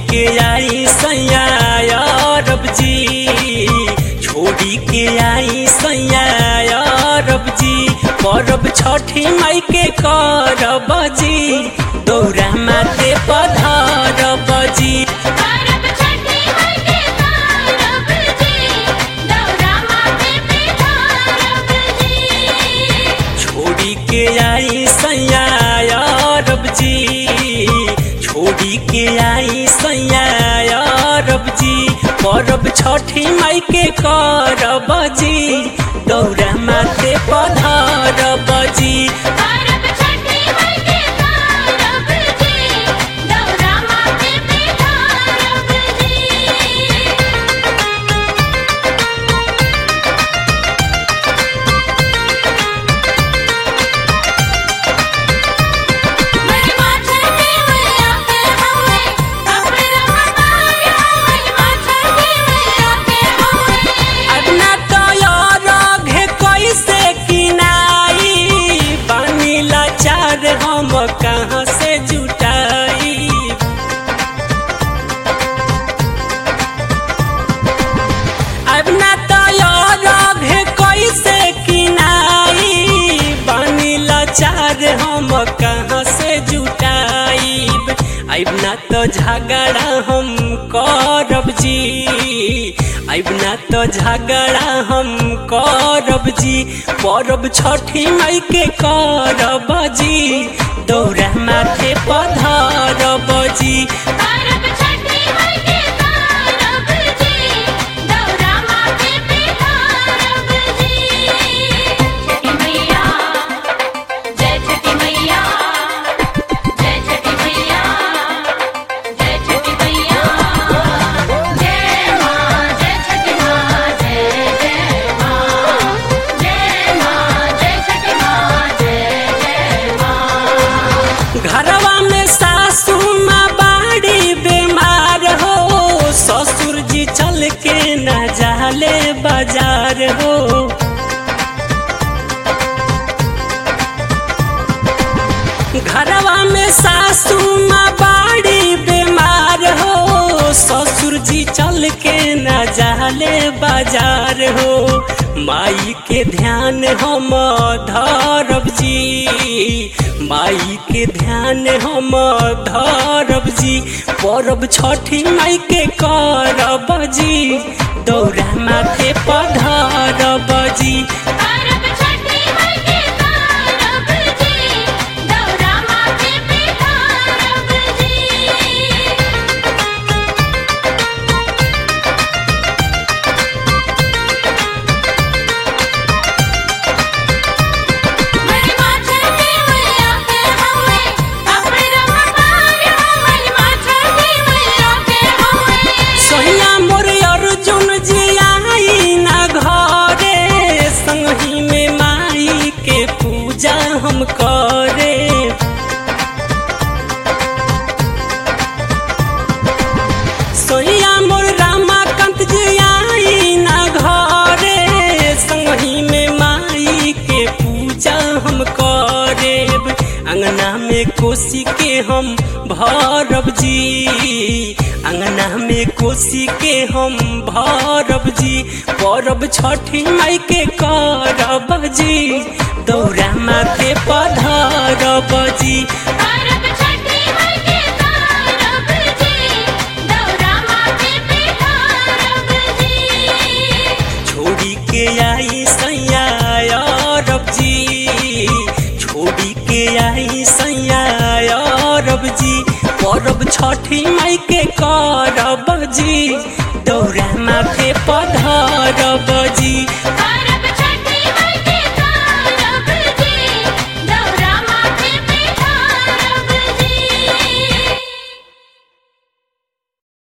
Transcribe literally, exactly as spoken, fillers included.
के आई सैया अरब जी, छोड़ी के आई सैया अरब जी, करब छठी माई के करब जी, दौरा माथे पधारब जी। छोड़ी के आई सैया अरब जी, छोड़ी के आई सैया अरब जी, करब छठी माई के करब जी, दौरा माथे पधारब जी। हम कहाँ से जुटाई, अब ना तैयार है कैसे किनाई, बानी लाचार हम कहाँ से जुटाई, अब ना तो झगड़ा हम करब जी, अब ना तो झगड़ा हम करब जी, परब छठी माई के करब जी, दौरा माथे पधारब जी। घरवा में सासू माँ बाड़ी बीमार हो, ससुर जी चल के न जाले बाजार हो, घरवा में सासू माँ बाड़ी बीमार हो, ससुर जी चल के न जाले बाजार हो, माई के ध्यान हम धरब जी, माई के ध्यान हम धरब जी, परब छठी माई के करब जी, दौरा माथे पधारब जी। हम करे सोनिया मोर रामाकांत जी आई ना घरे, संगही में माई के पूजा हम करेब, अंगना में कोसी के हम भरब जी, अंगना में कोसी के हम भरब जी, परब छठी माई के करब जी, दौरा माथे पधारब जी। छोड़ी के आई सैया अरब जी, छोड़ी के आई सैया अरब जी, परब छठी माई के करब जी, दौरा माथे